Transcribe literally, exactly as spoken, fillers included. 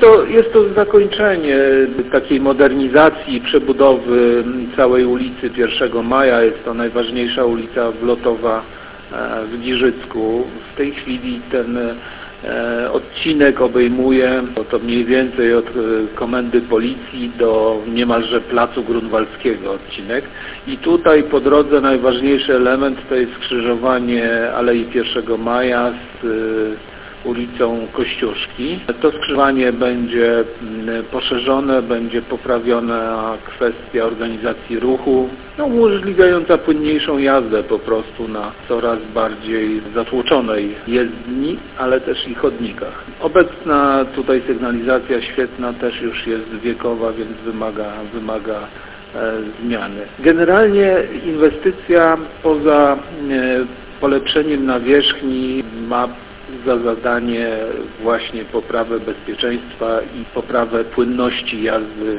to, jest to zakończenie takiej modernizacji, przebudowy całej ulicy pierwszego maja. Jest to najważniejsza ulica wlotowa w Giżycku. W tej chwili ten odcinek obejmuje to mniej więcej od komendy policji do niemalże placu Grunwaldzkiego odcinek. I tutaj po drodze najważniejszy element to jest skrzyżowanie Alei pierwszego maja z ulicą Kościuszki. To skrzyżowanie będzie poszerzone, będzie poprawiona kwestia organizacji ruchu, no, umożliwiająca płynniejszą jazdę po prostu na coraz bardziej zatłoczonej jezdni, ale też i chodnikach. Obecna tutaj sygnalizacja świetna też już jest wiekowa, więc wymaga, wymaga e, zmiany. Generalnie inwestycja poza e, polepszeniem nawierzchni ma za zadanie właśnie poprawę bezpieczeństwa i poprawę płynności jazdy